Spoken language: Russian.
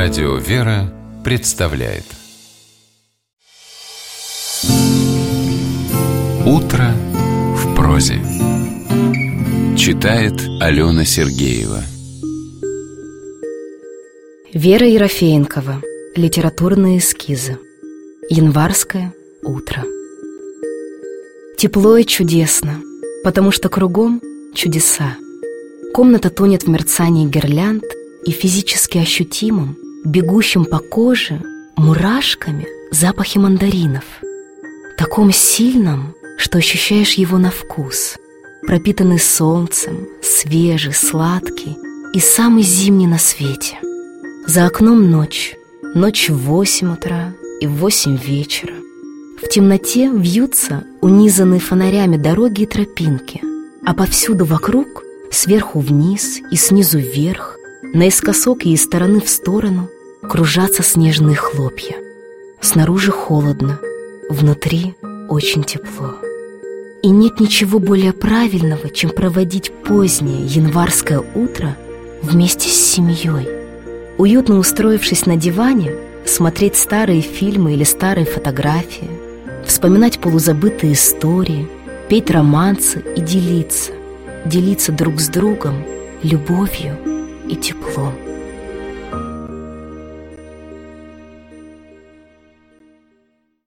Радио «Вера» представляет «Утро в прозе». Читает Алена Сергеева. Вера Ерофеенкова. Литературные эскизы. Январское утро. Тепло и чудесно, потому что кругом чудеса. Комната тонет в мерцании гирлянд и физически ощутимым, бегущим по коже мурашками запахе мандаринов, таком сильном, что ощущаешь его на вкус, пропитанный солнцем, свежий, сладкий и самый зимний на свете. За окном ночь в 8 утра и в 8 вечера. В темноте вьются унизанные фонарями дороги и тропинки, а повсюду вокруг, сверху вниз и снизу вверх, наискосок и из стороны в сторону, кружатся снежные хлопья. Снаружи холодно, внутри очень тепло. И нет ничего более правильного, чем проводить позднее январское утро вместе с семьей. Уютно устроившись на диване, смотреть старые фильмы или старые фотографии, вспоминать полузабытые истории, петь романсы и делиться друг с другом любовью и теплом.